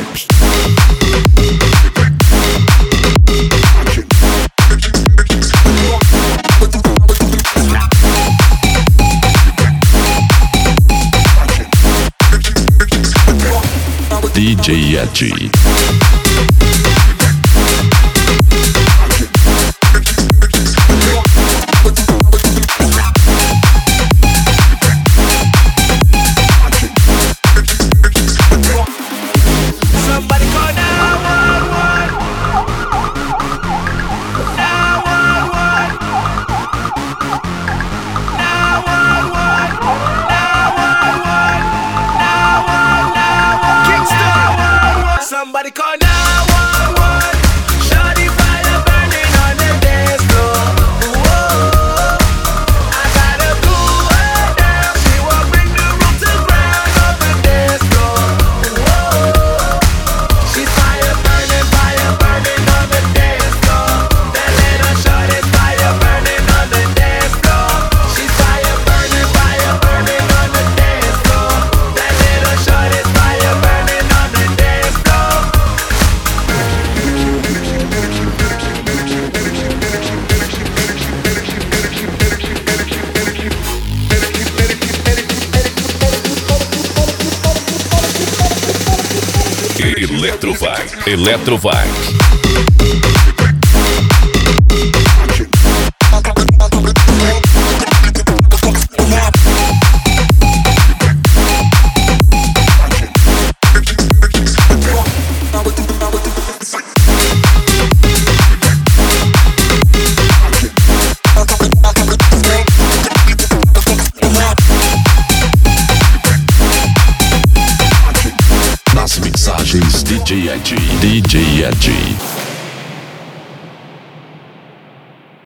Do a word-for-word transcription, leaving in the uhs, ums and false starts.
D J Edgy. Somebody call nine one one. nine one one. nine one one. nine one one. nine one one. Kingston. Somebody call nine one one. Shawty fire burning on the dance floor. Whoa. I gotta cool her down. She won't bring the roof to ground on the dance floor. Whoa. She's fire burning, fire burning on the dance floor. That little shorty's fire burning on the dance floor. She's fire burning, fire burning on the dance floor. That little shorty's fire burning on the dance floor. Electrovag, Electrovag. Nas mixagens D J Edgy, D J Edgy.